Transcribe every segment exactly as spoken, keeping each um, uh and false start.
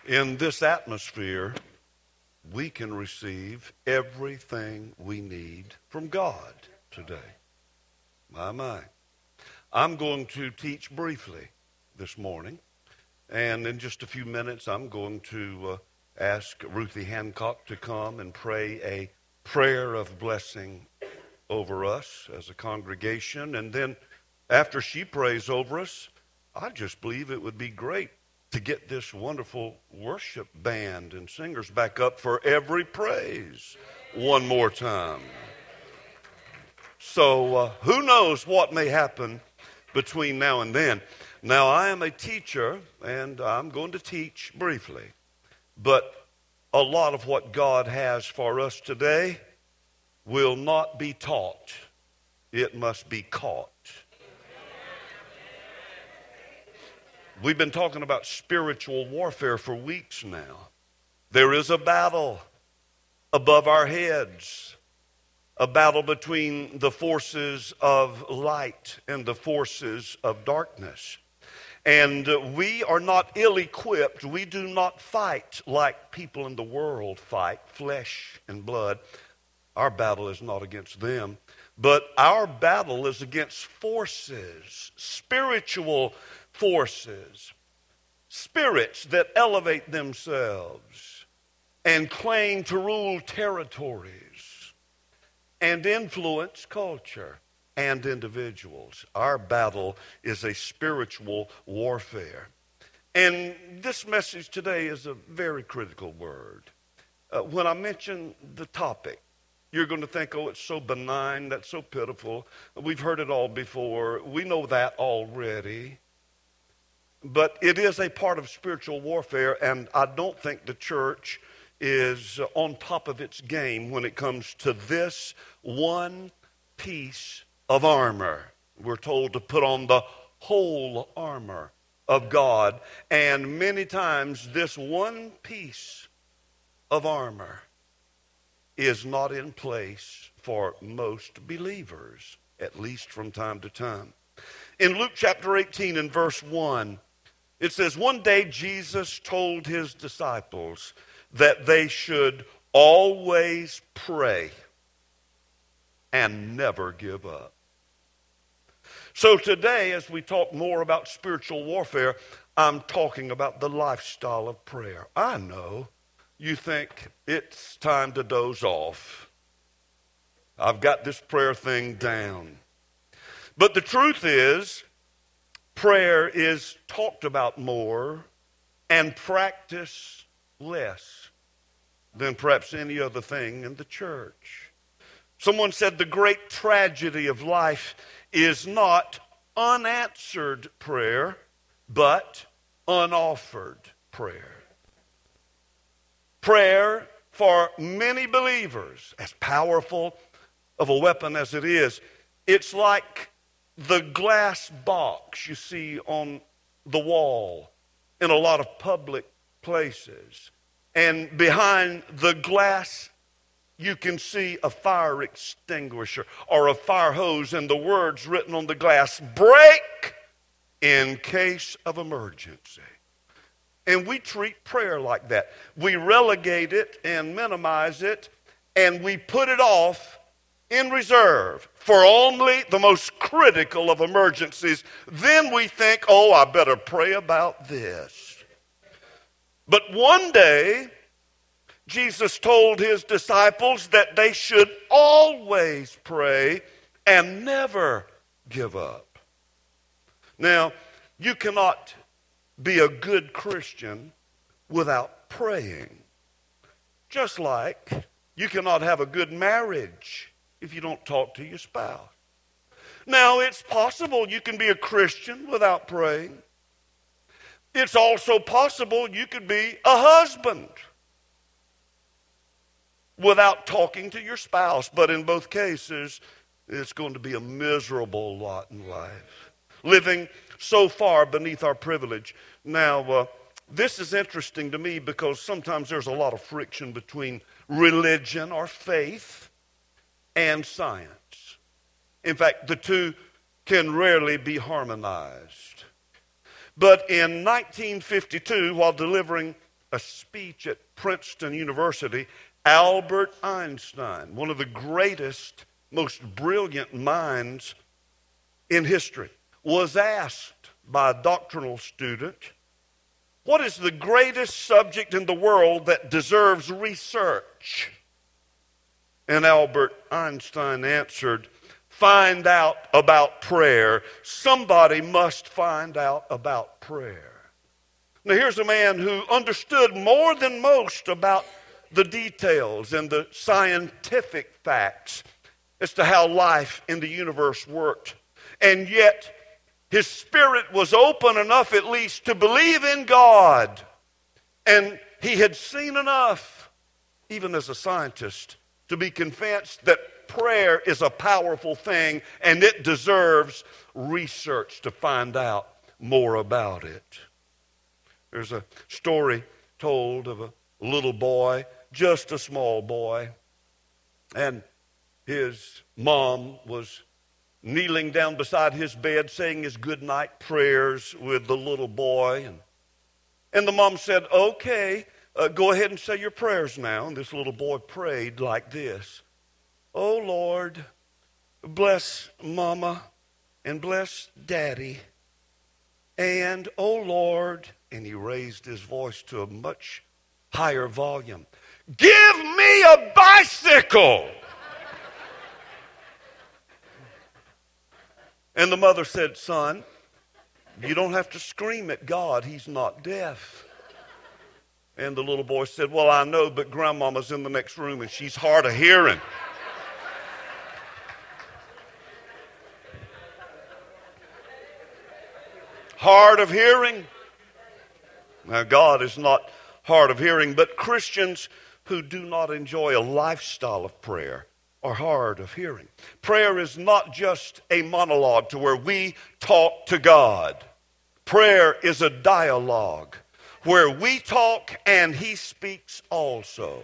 In this atmosphere, we can receive everything we need from God today. My, my. I'm going to teach briefly this morning, and in just a few minutes, I'm going to uh, ask Ruthie Hancock to come and pray a prayer of blessing over us as a congregation. And then after she prays over us, I just believe it would be great to get this wonderful worship band and singers back up for every praise one more time. So uh, who knows what may happen between now and then. Now, I am a teacher, and I'm going to teach briefly. But a lot of what God has for us today will not be taught. It must be caught. We've been talking about spiritual warfare for weeks now. There is a battle above our heads, a battle between the forces of light and the forces of darkness. And we are not ill-equipped. We do not fight like people in the world fight, flesh and blood. Our battle is not against them, but our battle is against forces, spiritual forces, spirits that elevate themselves and claim to rule territories and influence culture and individuals. Our battle is a spiritual warfare. And this message today is a very critical word. Uh, when I mention the topic, you're going to think, oh, it's so benign, that's so pitiful. We've heard it all before. We know that already. But it is a part of spiritual warfare, and I don't think the church is on top of its game when it comes to this one piece of armor. We're told to put on the whole armor of God, and many times this one piece of armor is not in place for most believers, at least from time to time. In Luke chapter eighteen and verse one, it says, one day Jesus told his disciples that they should always pray and never give up. So today, as we talk more about spiritual warfare, I'm talking about the lifestyle of prayer. I know you think it's time to doze off. I've got this prayer thing down. But the truth is, prayer is talked about more and practiced less than perhaps any other thing in the church. Someone said the great tragedy of life is not unanswered prayer, but unoffered prayer. Prayer for many believers, as powerful of a weapon as it is, it's like the glass box you see on the wall in a lot of public places. And behind the glass, you can see a fire extinguisher or a fire hose, and the words written on the glass, break in case of emergency. And we treat prayer like that. We relegate it and minimize it, and we put it off in reserve for only the most critical of emergencies. Then we think, oh, I better pray about this. But one day, Jesus told his disciples that they should always pray and never give up. Now, you cannot be a good Christian without praying. Just like you cannot have a good marriage if you don't talk to your spouse. Now, it's possible you can be a Christian without praying. It's also possible you could be a husband without talking to your spouse. But in both cases, it's going to be a miserable lot in life, living so far beneath our privilege. Now, uh, this is interesting to me because sometimes there's a lot of friction between religion or faith and science. In fact, the two can rarely be harmonized. But in nineteen fifty-two, while delivering a speech at Princeton University, Albert Einstein, one of the greatest, most brilliant minds in history, was asked by a doctoral student, what is the greatest subject in the world that deserves research? And Albert Einstein answered, find out about prayer. Somebody must find out about prayer. Now here's a man who understood more than most about the details and the scientific facts as to how life in the universe worked. And yet, his spirit was open enough at least to believe in God. And he had seen enough, even as a scientist, to be convinced that prayer is a powerful thing and it deserves research to find out more about it. There's a story told of a little boy, just a small boy, and his mom was kneeling down beside his bed saying his goodnight prayers with the little boy. And, and the mom said, okay, uh, go ahead and say your prayers now. And this little boy prayed like this. Oh, Lord, bless Mama and bless Daddy. And, oh, Lord, and he raised his voice to a much higher volume, give me a bicycle. And the mother said, son, you don't have to scream at God. He's not deaf. And the little boy said, well, I know, but Grandmama's in the next room and she's hard of hearing. Hard of hearing? Now, God is not hard of hearing, but Christians who do not enjoy a lifestyle of prayer are hard of hearing. Prayer is not just a monologue to where we talk to God. Prayer is a dialogue where we talk and He speaks also.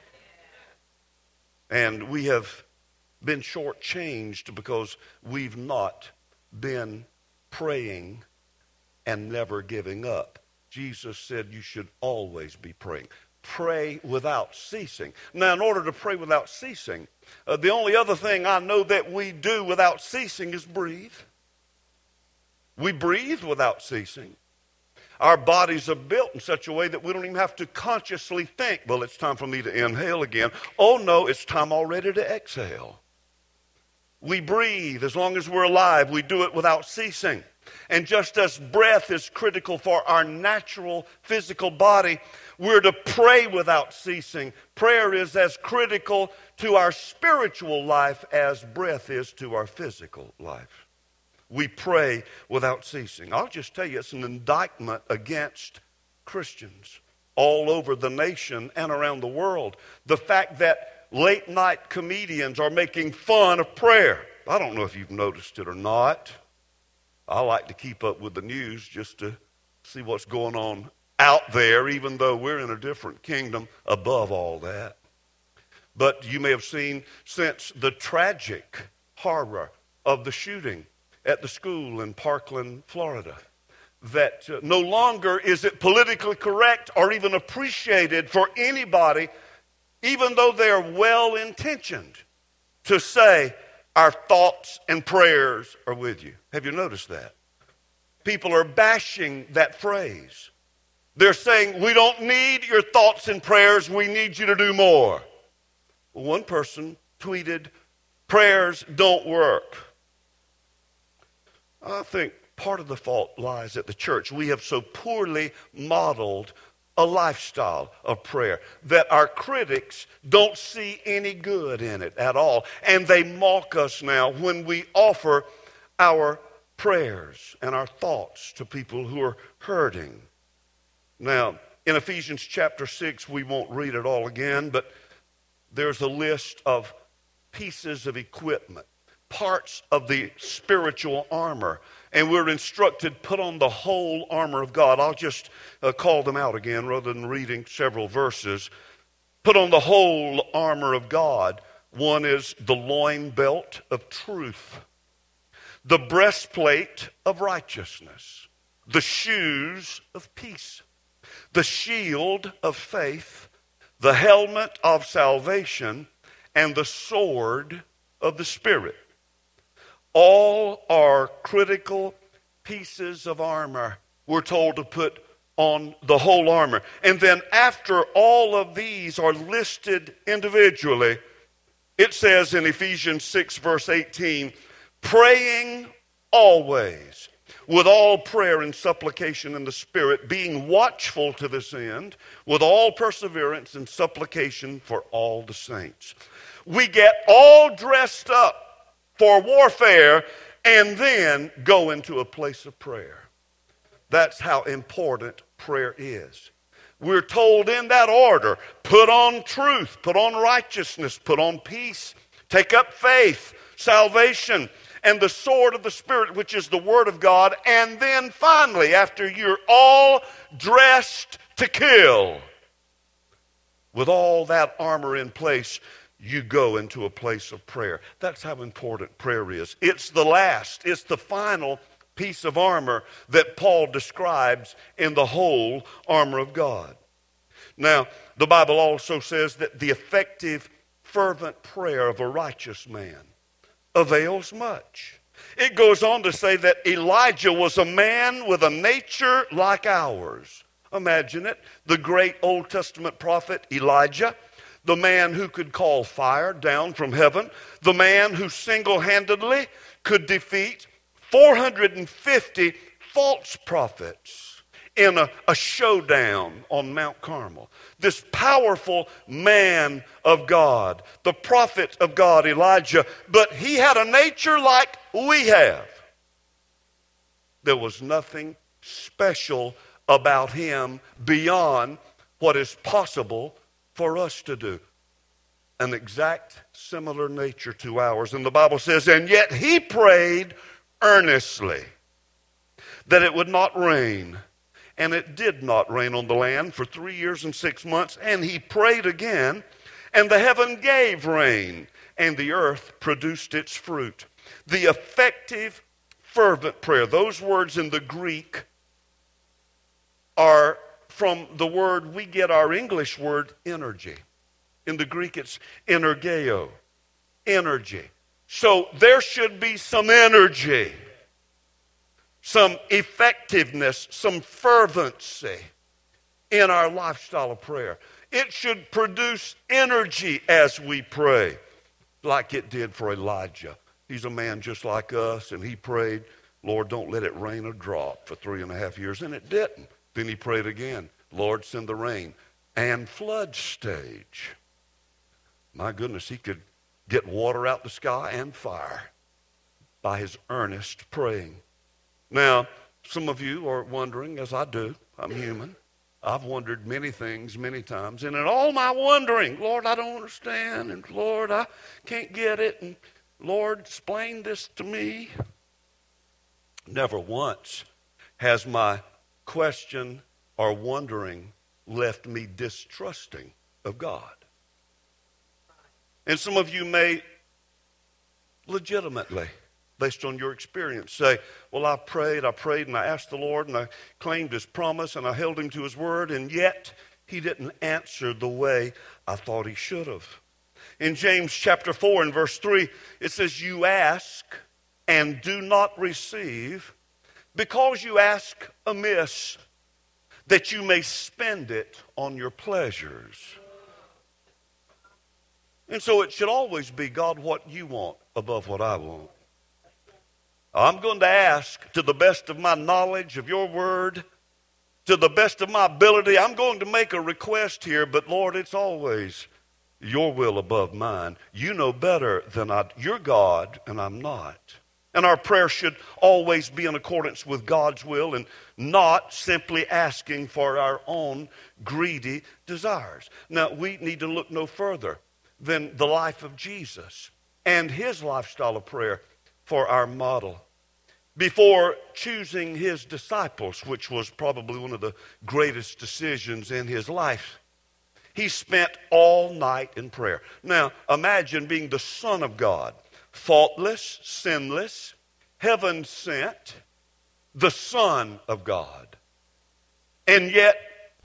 And we have been shortchanged because we've not been praying and never giving up. Jesus said you should always be praying. Pray without ceasing. Now, in order to pray without ceasing, uh, the only other thing I know that we do without ceasing is breathe. We breathe without ceasing. Our bodies are built in such a way that we don't even have to consciously think, well, it's time for me to inhale again. Oh, no, it's time already to exhale. We breathe as long as we're alive. We do it without ceasing. And just as breath is critical for our natural physical body, we're to pray without ceasing. Prayer is as critical to our spiritual life as breath is to our physical life. We pray without ceasing. I'll just tell you, it's an indictment against Christians all over the nation and around the world. The fact that late night comedians are making fun of prayer. I don't know if you've noticed it or not. I like to keep up with the news just to see what's going on out there, even though we're in a different kingdom above all that. But you may have seen since the tragic horror of the shooting at the school in Parkland, Florida, that uh, no longer is it politically correct or even appreciated for anybody, even though they are well-intentioned, to say, our thoughts and prayers are with you. Have you noticed that? People are bashing that phrase. They're saying, we don't need your thoughts and prayers, we need you to do more. Well, one person tweeted, prayers don't work. I think part of the fault lies at the church. We have so poorly modeled a lifestyle of prayer that our critics don't see any good in it at all. And they mock us now when we offer our prayers and our thoughts to people who are hurting. Now, in Ephesians chapter six, we won't read it all again, but there's a list of pieces of equipment, parts of the spiritual armor. And we're instructed, put on the whole armor of God. I'll just uh, call them out again rather than reading several verses. Put on the whole armor of God. One is the loin belt of truth, the breastplate of righteousness, the shoes of peace, the shield of faith, the helmet of salvation, and the sword of the Spirit. All are critical pieces of armor. We're told to put on the whole armor. And then after all of these are listed individually, it says in Ephesians six verse eighteen, praying always with all prayer and supplication in the Spirit, being watchful to this end, with all perseverance and supplication for all the saints. We get all dressed up for warfare and then go into a place of prayer. That's how important prayer is. We're told in that order, put on truth, put on righteousness, put on peace, take up faith, salvation, and the sword of the Spirit, which is the Word of God. And then finally, after you're all dressed to kill, with all that armor in place, you go into a place of prayer. That's how important prayer is. It's the last, it's the final piece of armor that Paul describes in the whole armor of God. Now, the Bible also says that the effective, fervent prayer of a righteous man avails much. It goes on to say that Elijah was a man with a nature like ours. Imagine it. The great Old Testament prophet Elijah, the man who could call fire down from heaven, the man who single-handedly could defeat four hundred fifty false prophets in a, a showdown on Mount Carmel. This powerful man of God, the prophet of God, Elijah, but he had a nature like we have. There was nothing special about him beyond what is possible for us to do. An exact similar nature to ours. And the Bible says, and yet he prayed earnestly that it would not rain. And it did not rain on the land for three years and six months. And he prayed again, and the heaven gave rain, and the earth produced its fruit. The effective, fervent prayer. Those words in the Greek are from the word we get our English word energy. In the Greek it's energeo, energy. So there should be some energy, some effectiveness, some fervency in our lifestyle of prayer. It should produce energy as we pray, like it did for Elijah. He's a man just like us, and he prayed, Lord, don't let it rain a drop for three and a half years, and it didn't. Then he prayed again, Lord, send the rain. And flood stage. My goodness, he could get water out the sky and fire by his earnest praying. Now, some of you are wondering, as I do, I'm human. I've wondered many things many times. And in all my wondering, Lord, I don't understand. And Lord, I can't get it. And Lord, explain this to me. Never once has my question or wondering left me distrusting of God. And some of you may legitimately, based on your experience, say, well, I prayed, I prayed, and I asked the Lord, and I claimed his promise, and I held him to his word, and yet he didn't answer the way I thought he should have. In James chapter four and verse three, it says, you ask and do not receive because you ask amiss, that you may spend it on your pleasures. And so it should always be, God, what you want above what I want. I'm going to ask to the best of my knowledge of your word, to the best of my ability. I'm going to make a request here, but Lord, it's always your will above mine. You know better than I. You're God, and I'm not. And our prayer should always be in accordance with God's will and not simply asking for our own greedy desires. Now, we need to look no further than the life of Jesus and his lifestyle of prayer for our model. Before choosing his disciples, which was probably one of the greatest decisions in his life, he spent all night in prayer. Now, imagine being the Son of God, faultless, sinless, heaven sent, the Son of God. And yet,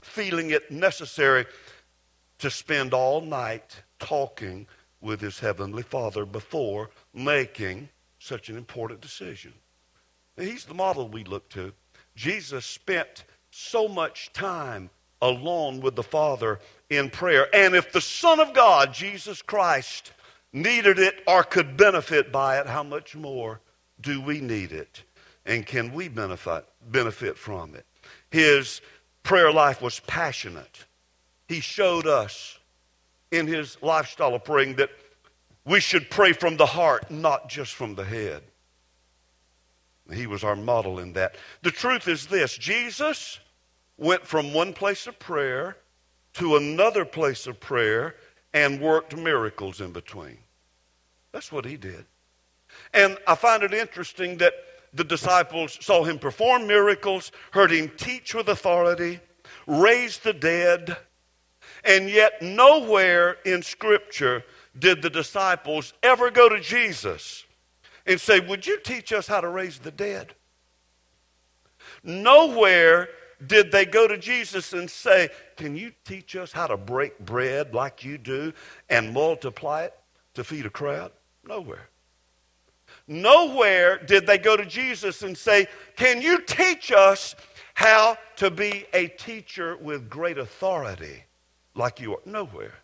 feeling it necessary to spend all night talking with his heavenly Father before making such an important decision. He's the model we look to. Jesus spent so much time alone with the Father in prayer. And if the Son of God, Jesus Christ, needed it or could benefit by it, how much more do we need it? And can we benefit, benefit from it? His prayer life was passionate. He showed us in his lifestyle of praying that we should pray from the heart, not just from the head. He was our model in that. The truth is this: Jesus went from one place of prayer to another place of prayer and worked miracles in between. That's what he did. And I find it interesting that the disciples saw him perform miracles, heard him teach with authority, raise the dead, and yet nowhere in Scripture did the disciples ever go to Jesus and say, would you teach us how to raise the dead? Nowhere did they go to Jesus and say, can you teach us how to break bread like you do and multiply it to feed a crowd? Nowhere. Nowhere did they go to Jesus and say, can you teach us how to be a teacher with great authority like you are? Nowhere.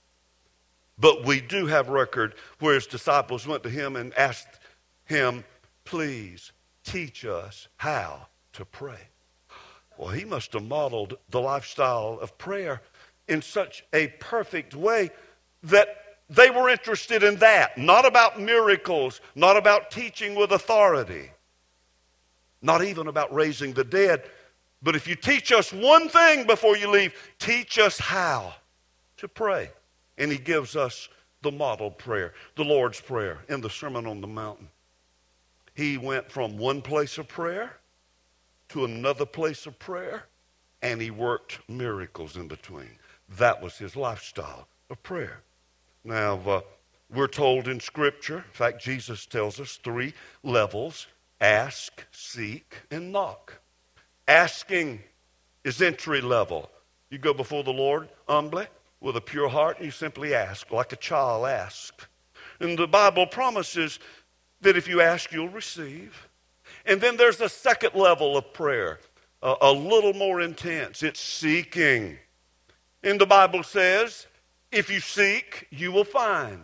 But we do have record where his disciples went to him and asked him, please teach us how to pray. Well, he must have modeled the lifestyle of prayer in such a perfect way that they were interested in that. Not about miracles, not about teaching with authority, not even about raising the dead. But if you teach us one thing before you leave, teach us how to pray. And he gives us the model prayer, the Lord's Prayer in the Sermon on the Mountain. He went from one place of prayer to another place of prayer, and he worked miracles in between. That was his lifestyle of prayer. Now, uh, we're told in Scripture, in fact, Jesus tells us three levels: ask, seek, and knock. Asking is entry level. You go before the Lord humbly, with a pure heart, and you simply ask, like a child asks. And the Bible promises that if you ask, you'll receive. And then there's a second level of prayer, a, a little more intense. It's seeking. And the Bible says, if you seek, you will find.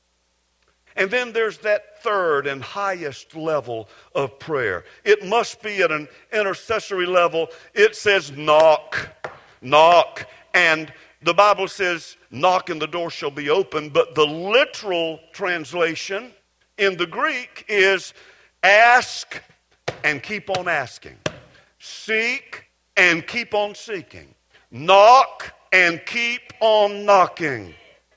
And then there's that third and highest level of prayer. It must be at an intercessory level. It says knock, knock. And the Bible says, knock and the door shall be open. But the literal translation in the Greek is ask and keep on asking. Seek and keep on seeking. Knock and keep on knocking.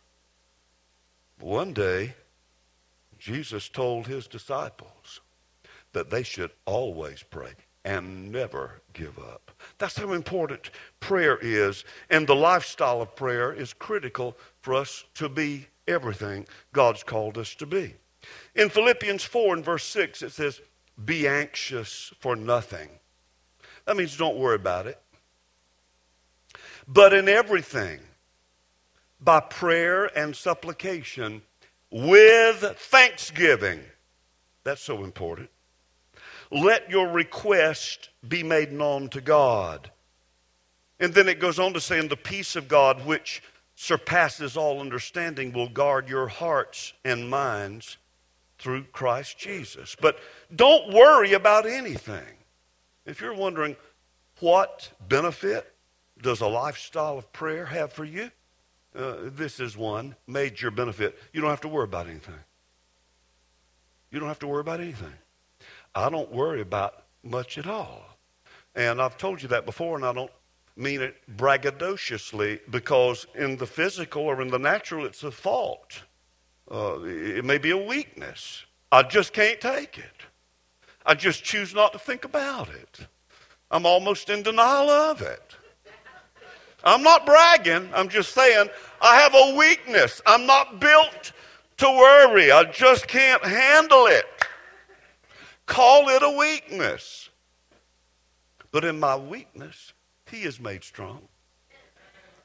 One day, Jesus told his disciples that they should always pray and never give up. That's how important prayer is, and the lifestyle of prayer is critical for us to be everything God's called us to be. In Philippians four and verse six, it says, be anxious for nothing. That means don't worry about it. But in everything, by prayer and supplication, with thanksgiving. That's so important. Let your request be made known to God. And then it goes on to say, and the peace of God, which surpasses all understanding, will guard your hearts and minds through Christ Jesus. But don't worry about anything. If you're wondering, what benefit does a lifestyle of prayer have for you? Uh, this is one major benefit. You don't have to worry about anything. You don't have to worry about anything. I don't worry about much at all. And I've told you that before, and I don't mean it braggadociously, because in the physical or in the natural, it's a fault. Uh, it may be a weakness. I just can't take it. I just choose not to think about it. I'm almost in denial of it. I'm not bragging. I'm just saying I have a weakness. I'm not built to worry. I just can't handle it. Call it a weakness. But in my weakness, he is made strong.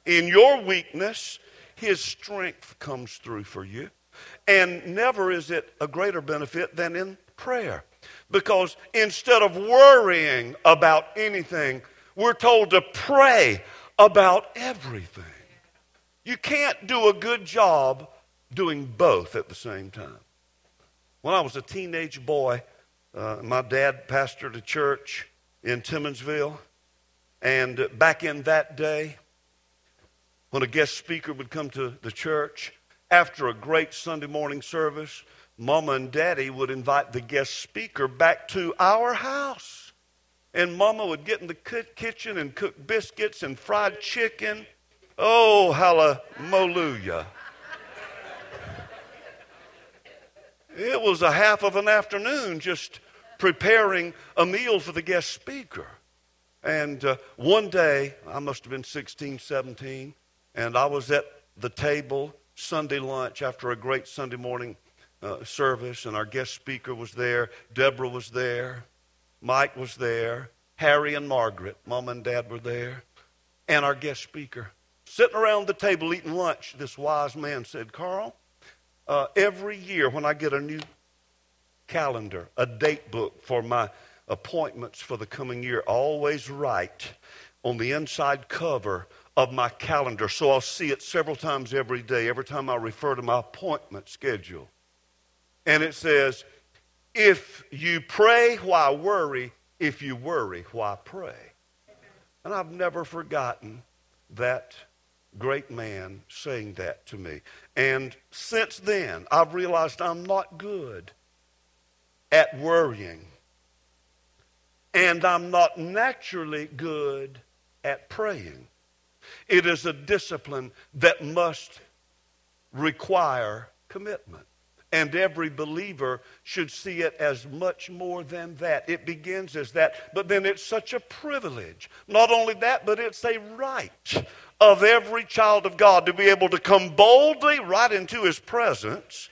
In your weakness, his strength comes through for you. And never is it a greater benefit than in prayer. Because instead of worrying about anything, we're told to pray about everything. You can't do a good job doing both at the same time. When I was a teenage boy, uh, my dad pastored a church in Timminsville. And back in that day, when a guest speaker would come to the church, after a great Sunday morning service, Mama and Daddy would invite the guest speaker back to our house. And Mama would get in the kitchen and cook biscuits and fried chicken. Oh, hallelujah. It was a half of an afternoon just preparing a meal for the guest speaker. And uh, one day, I must have been sixteen, seventeen, and I was at the table, Sunday lunch, after a great Sunday morning uh, service, and our guest speaker was there. Deborah was there. Mike was there. Harry and Margaret, Mom and Dad were there. And our guest speaker. Sitting around the table eating lunch, this wise man said, Carl, uh, every year when I get a new calendar, a date book for my appointments for the coming year, I always write on the inside cover of my calendar, so I'll see it several times every day, every time I refer to my appointment schedule. And it says, if you pray, why worry? If you worry, why pray? And I've never forgotten that great man saying that to me. And since then, I've realized I'm not good at worrying. And I'm not naturally good at praying. It is a discipline that must require commitment. And every believer should see it as much more than that. It begins as that, but then it's such a privilege. Not only that, but it's a right of every child of God to be able to come boldly right into his presence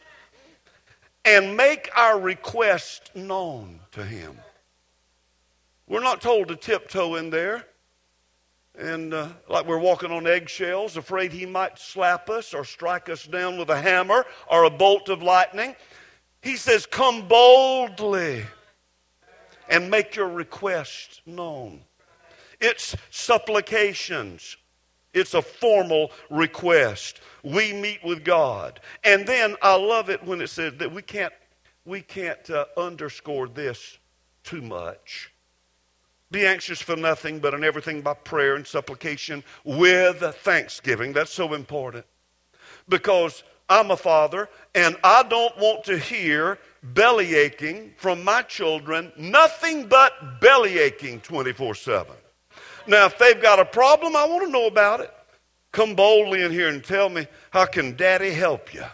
and make our request known to him. We're not told to tiptoe in there and uh, like we're walking on eggshells, afraid he might slap us or strike us down with a hammer or a bolt of lightning. He says, come boldly and make your request known. It's supplications. It's a formal request. We meet with God. And then I love it when it says that we can't, we can't uh, underscore this too much. Be anxious for nothing, but in everything by prayer and supplication with thanksgiving. That's so important. Because I'm a father, and I don't want to hear belly aching from my children, nothing but belly aching twenty-four seven. Now, if they've got a problem, I want to know about it. Come boldly in here and tell me, how can Daddy help you?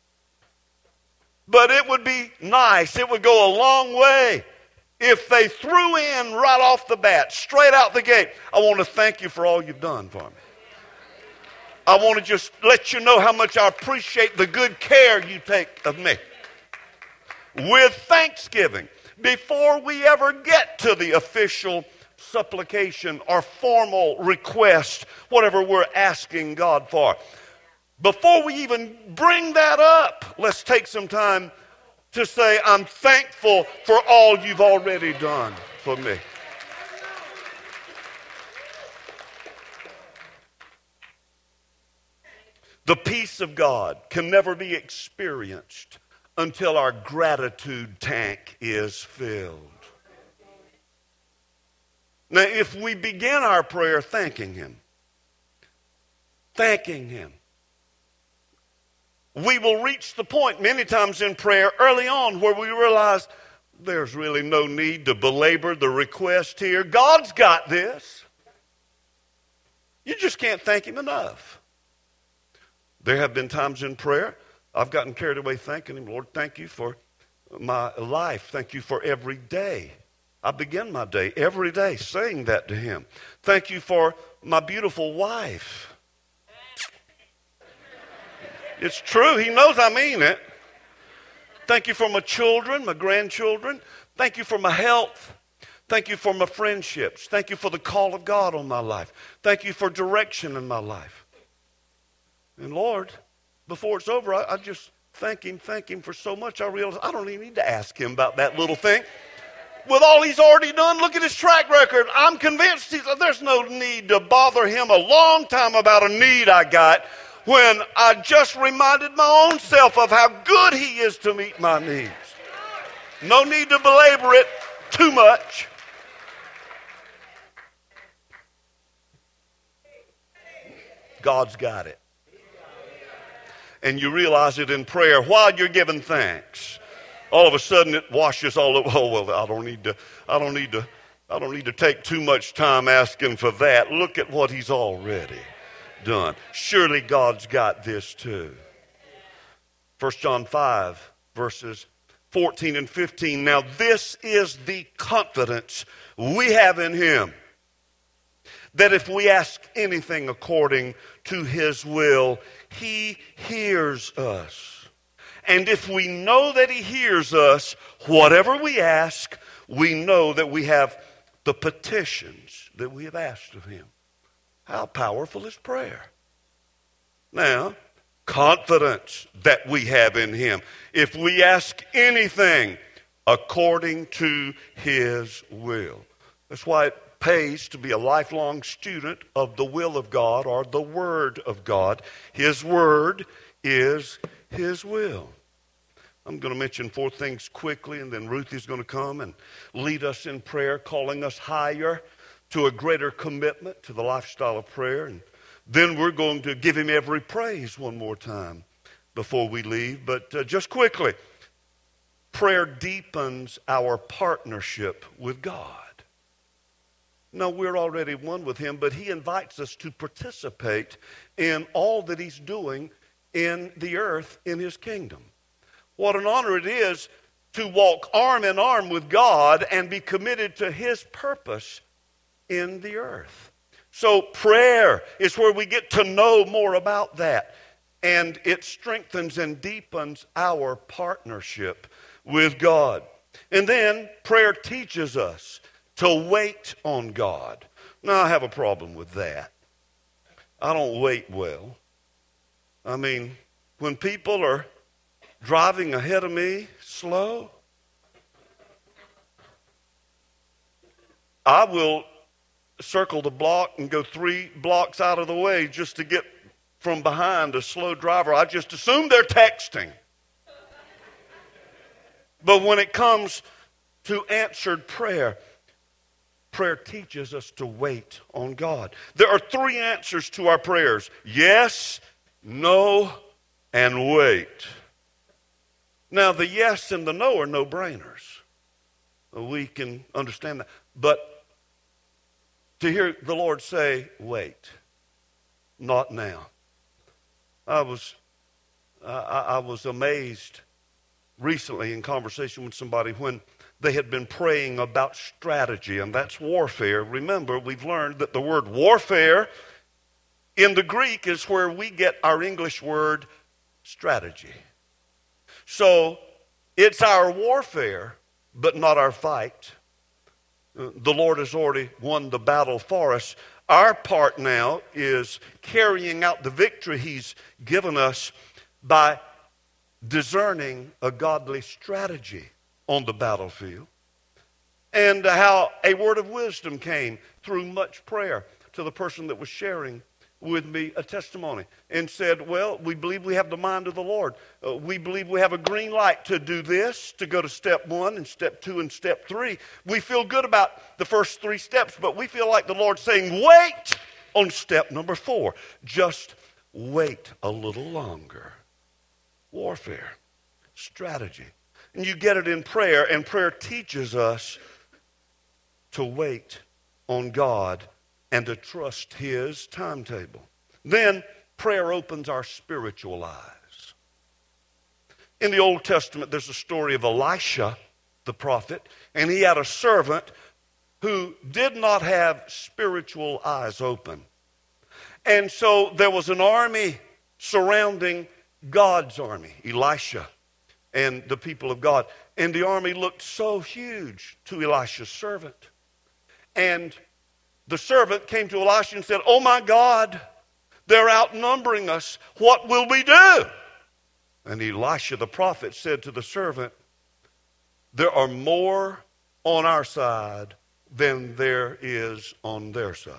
But it would be nice, it would go a long way if they threw in right off the bat, straight out the gate, I want to thank you for all you've done for me. I want to just let you know how much I appreciate the good care you take of me. With thanksgiving, before we ever get to the official supplication or formal request, whatever we're asking God for. Before we even bring that up, let's take some time to say, I'm thankful for all you've already done for me. The peace of God can never be experienced until our gratitude tank is filled. Now, if we begin our prayer thanking Him, thanking Him, we will reach the point many times in prayer early on where we realize there's really no need to belabor the request here. God's got this. You just can't thank Him enough. There have been times in prayer I've gotten carried away thanking Him. Lord, thank you for my life. Thank you for every day. I begin my day every day saying that to Him. Thank you for my beautiful wife. It's true. He knows I mean it. Thank you for my children, my grandchildren. Thank you for my health. Thank you for my friendships. Thank you for the call of God on my life. Thank you for direction in my life. And Lord, before it's over, I, I just thank him, thank him for so much. I realize I don't even need to ask him about that little thing. With all he's already done, look at his track record. I'm convinced he's, there's no need to bother him a long time about a need I got when I just reminded my own self of how good he is to meet my needs. No need to belabor it too much. God's got it. And you realize it in prayer while you're giving thanks. All of a sudden it washes all over. Oh, well, I don't need to, I don't need to, I don't need to take too much time asking for that. Look at what he's already done. Surely God's got this too. First John five, verses fourteen and fifteen. Now this is the confidence we have in him, that if we ask anything according to his will, he hears us. And if we know that he hears us, whatever we ask, we know that we have the petitions that we have asked of him. How powerful is prayer? Now, confidence that we have in him. If we ask anything according to his will. That's why it pays to be a lifelong student of the will of God or the Word of God. His Word is his will. I'm going to mention four things quickly, and then Ruthie's going to come and lead us in prayer, calling us higher to a greater commitment to the lifestyle of prayer. And then we're going to give him every praise one more time before we leave. But uh, just quickly, prayer deepens our partnership with God. No, we're already one with him, but he invites us to participate in all that he's doing in the earth, in his kingdom. What an honor it is to walk arm in arm with God and be committed to his purpose in the earth. So prayer is where we get to know more about that. And it strengthens and deepens our partnership with God. And then prayer teaches us to wait on God. Now, I have a problem with that. I don't wait well. I mean, when people are driving ahead of me slow, I will circle the block and go three blocks out of the way just to get from behind a slow driver. I just assume they're texting. But when it comes to answered prayer, prayer teaches us to wait on God. There are three answers to our prayers: yes, no, and wait. Now, the yes and the no are no-brainers. We can understand that. But to hear the Lord say, wait, not now. I was, I, I was amazed recently in conversation with somebody when they had been praying about strategy, and that's warfare. Remember, we've learned that the word warfare in the Greek is where we get our English word strategy. So it's our warfare, but not our fight. The Lord has already won the battle for us. Our part now is carrying out the victory he's given us by discerning a godly strategy on the battlefield, and how a word of wisdom came through much prayer to the person that was sharing with me a testimony and said, well, we believe we have the mind of the Lord. Uh, we believe we have a green light to do this, to go to step one and step two and step three. We feel good about the first three steps, but we feel like the Lord's saying, wait on step number four. Just wait a little longer. Warfare, strategy. And you get it in prayer, and prayer teaches us to wait on God and to trust his timetable. Then prayer opens our spiritual eyes. In the Old Testament, there's a story of Elisha, the prophet, and he had a servant who did not have spiritual eyes open. And so there was an army surrounding God's army, Elisha and the people of God. And the army looked so huge to Elisha's servant. And the servant came to Elisha and said, oh my God, They're outnumbering us. What will we do? And Elisha the prophet said to the servant, there are more on our side than there is on their side.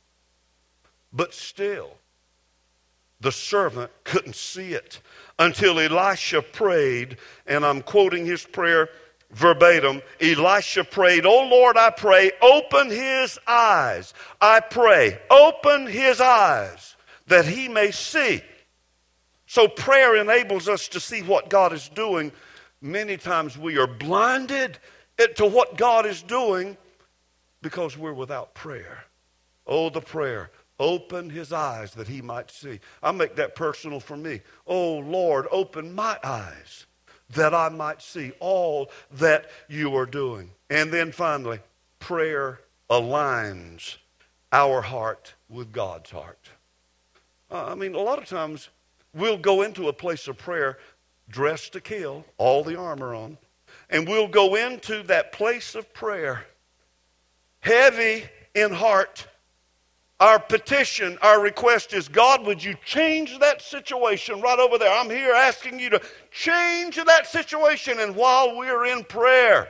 But still, the servant couldn't see it until Elisha prayed, and I'm quoting his prayer verbatim. Elisha prayed, oh Lord, I pray, open his eyes. I pray, open his eyes that he may see. So prayer enables us to see what God is doing. Many times we are blinded to what God is doing because we're without prayer. Oh, the prayer. Open his eyes that he might see. I make that personal for me. Oh, Lord, open my eyes that I might see all that you are doing. And then finally, prayer aligns our heart with God's heart. Uh, I mean, a lot of times we'll go into a place of prayer dressed to kill, all the armor on, and we'll go into that place of prayer heavy in heart. Our petition, our request is, God, would you change that situation right over there? I'm here asking you to change that situation. And while we're in prayer,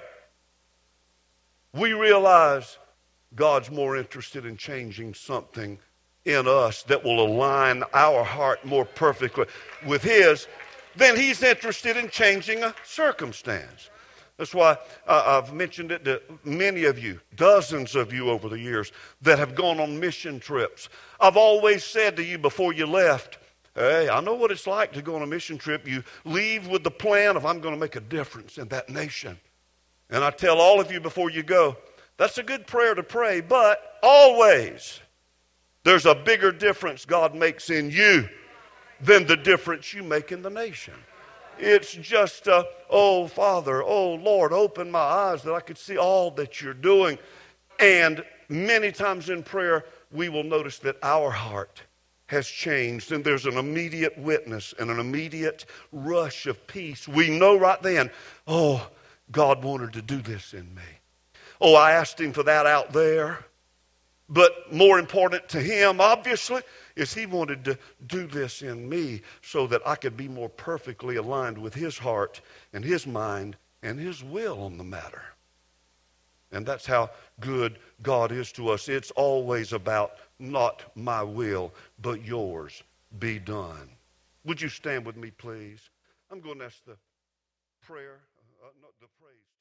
we realize God's more interested in changing something in us that will align our heart more perfectly with his than he's interested in changing a circumstance. That's why uh, I've mentioned it to many of you, dozens of you over the years that have gone on mission trips. I've always said to you before you left, hey, I know what it's like to go on a mission trip. You leave with the plan of, I'm going to make a difference in that nation. And I tell all of you before you go, that's a good prayer to pray, but always there's a bigger difference God makes in you than the difference you make in the nation. It's just, uh, oh, Father, oh, Lord, open my eyes that I could see all that you're doing. And many times in prayer, we will notice that our heart has changed, and there's an immediate witness and an immediate rush of peace. We know right then, oh, God wanted to do this in me. Oh, I asked him for that out there. But more important to him, obviously, is he wanted to do this in me so that I could be more perfectly aligned with his heart and his mind and his will on the matter. And that's how good God is to us. It's always about not my will, but yours be done. Would you stand with me, please? I'm going to ask the prayer, uh, not the praise.